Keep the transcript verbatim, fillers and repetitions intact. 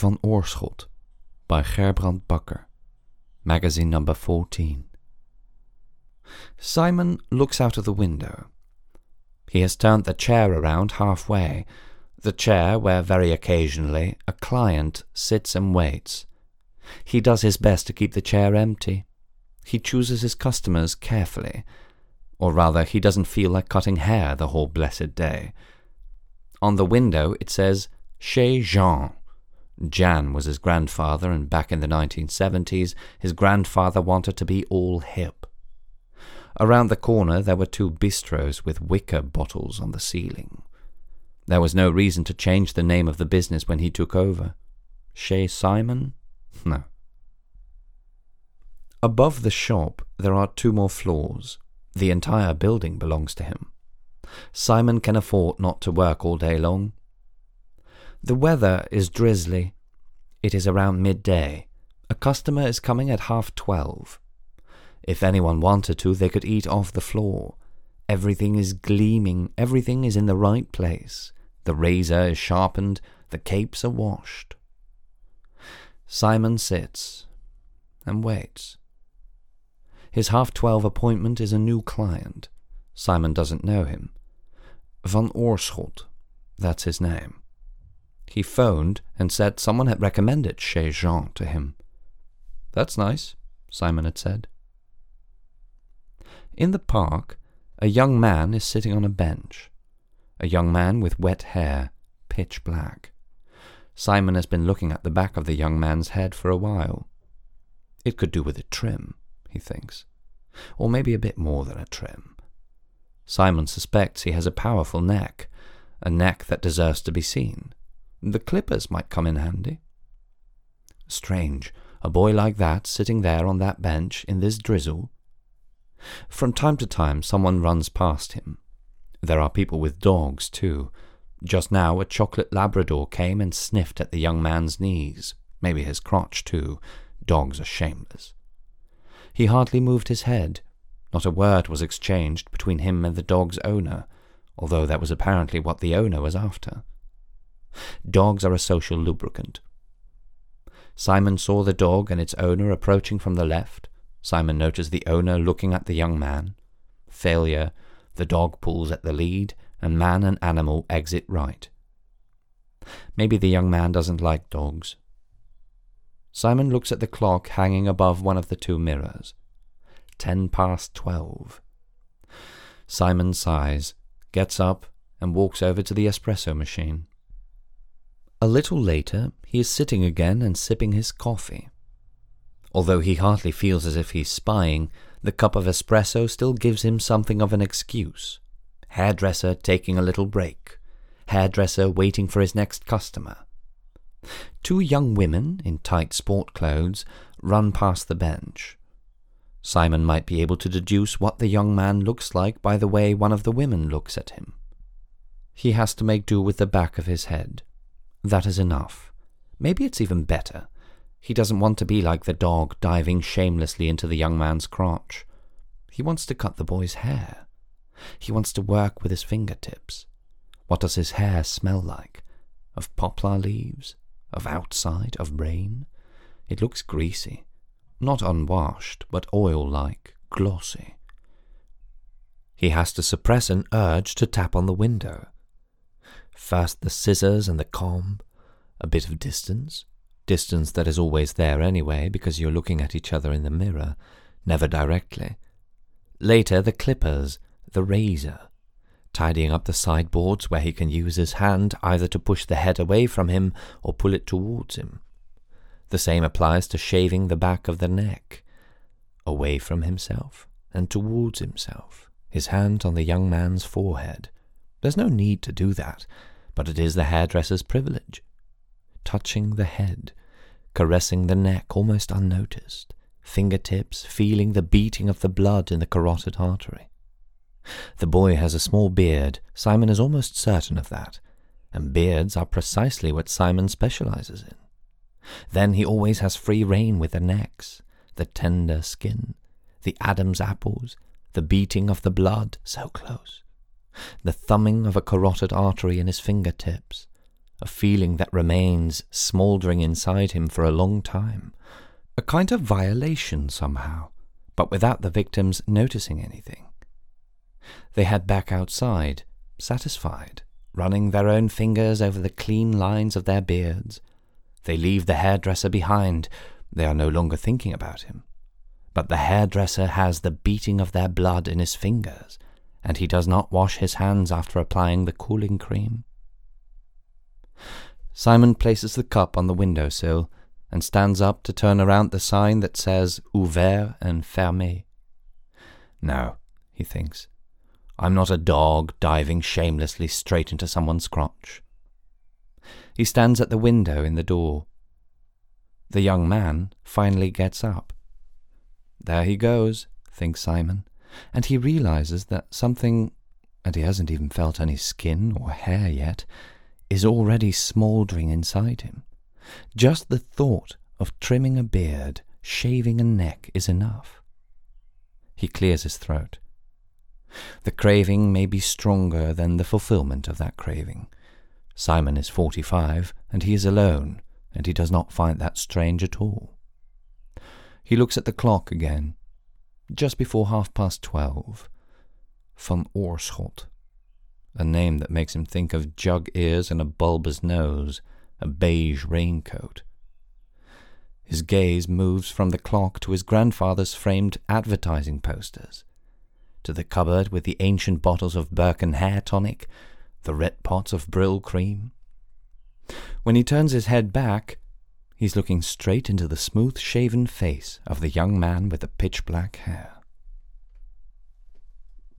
Van Oorschot by Gerbrand Bakker, magazine number fourteen. Simon looks out of the window. He has turned the chair around halfway, the chair where very occasionally a client sits and waits. He does his best to keep the chair empty. He chooses his customers carefully, or rather he doesn't feel like cutting hair the whole blessed day. On the window it says, Chez Jean. Jan was his grandfather, and back in the nineteen seventies his grandfather wanted to be all hip. Around the corner there were two bistros with wicker bottles on the ceiling. There was no reason to change the name of the business when he took over. Chez Simon? No. Above the shop there are two more floors. The entire building belongs to him. Simon can afford not to work all day long. The weather is drizzly. It is around midday. A customer is coming at half twelve. If anyone wanted to, they could eat off the floor. Everything is gleaming. Everything is in the right place. The razor is sharpened. The capes are washed. Simon sits and waits. His half-twelve appointment is a new client. Simon doesn't know him. Van Oorschot, that's his name. He phoned and said someone had recommended Chez Jean to him. That's nice, Simon had said. In the park, a young man is sitting on a bench. A young man with wet hair, pitch black. Simon has been looking at the back of the young man's head for a while. It could do with a trim, he thinks, or maybe a bit more than a trim. Simon suspects he has a powerful neck, a neck that deserves to be seen. The clippers might come in handy. Strange, a boy like that sitting there on that bench in this drizzle. From time to time someone runs past him. There are people with dogs too. Just now a chocolate Labrador came and sniffed at the young man's knees, maybe his crotch too. Dogs are shameless. He hardly moved his head. Not a word was exchanged between him and the dog's owner, although that was apparently what the owner was after. Dogs are a social lubricant. Simon saw the dog and its owner approaching from the left. Simon noticed the owner looking at the young man. Failure. The dog pulls at the lead, and man and animal exit right. Maybe the young man doesn't like dogs. Simon looks at the clock hanging above one of the two mirrors. Ten past twelve. Simon sighs, gets up, and walks over to the espresso machine. A little later, he is sitting again and sipping his coffee. Although he hardly feels as if he's spying, the cup of espresso still gives him something of an excuse. Hairdresser taking a little break. Hairdresser waiting for his next customer. Two young women in tight sport clothes run past the bench. Simon might be able to deduce what the young man looks like by the way one of the women looks at him. He has to make do with the back of his head. That is enough. Maybe it's even better. He doesn't want to be like the dog diving shamelessly into the young man's crotch. He wants to cut the boy's hair. He wants to work with his fingertips. What does his hair smell like? Of poplar leaves? Of outside? Of rain? It looks greasy. Not unwashed, but oil-like, glossy. He has to suppress an urge to tap on the window. First the scissors and the comb, a bit of distance, distance that is always there anyway because you're looking at each other in the mirror, never directly. Later the clippers, the razor, tidying up the sideboards where he can use his hand either to push the head away from him or pull it towards him. The same applies to shaving the back of the neck, away from himself and towards himself, his hand on the young man's forehead. There's no need to do that, but it is the hairdresser's privilege. Touching the head, caressing the neck almost unnoticed, fingertips feeling the beating of the blood in the carotid artery. The boy has a small beard, Simon is almost certain of that, and beards are precisely what Simon specializes in. Then he always has free rein with the necks, the tender skin, the Adam's apples, the beating of the blood so close, the thumbing of a carotid artery in his fingertips, a feeling that remains smouldering inside him for a long time, a kind of violation somehow, but without the victims noticing anything. They head back outside, satisfied, running their own fingers over the clean lines of their beards. They leave the hairdresser behind. They are no longer thinking about him. But the hairdresser has the beating of their blood in his fingers, and he does not wash his hands after applying the cooling cream. Simon places the cup on the window-sill and stands up to turn around the sign that says Ouvert and Fermé. No, he thinks, I'm not a dog diving shamelessly straight into someone's crotch. He stands at the window in the door. The young man finally gets up. There he goes, thinks Simon, and he realizes that something, and he hasn't even felt any skin or hair yet, is already smouldering inside him. Just the thought of trimming a beard, shaving a neck is enough. He clears his throat. The craving may be stronger than the fulfillment of that craving. Simon is forty-five, and he is alone, and he does not find that strange at all. He looks at the clock again. Just before half past twelve. Van Oorschot. A name that makes him think of jug ears and a bulbous nose, a beige raincoat. His gaze moves from the clock to his grandfather's framed advertising posters, to the cupboard with the ancient bottles of Birkin hair tonic, the red pots of Brill cream. When he turns his head back, he's looking straight into the smooth-shaven face of the young man with the pitch-black hair.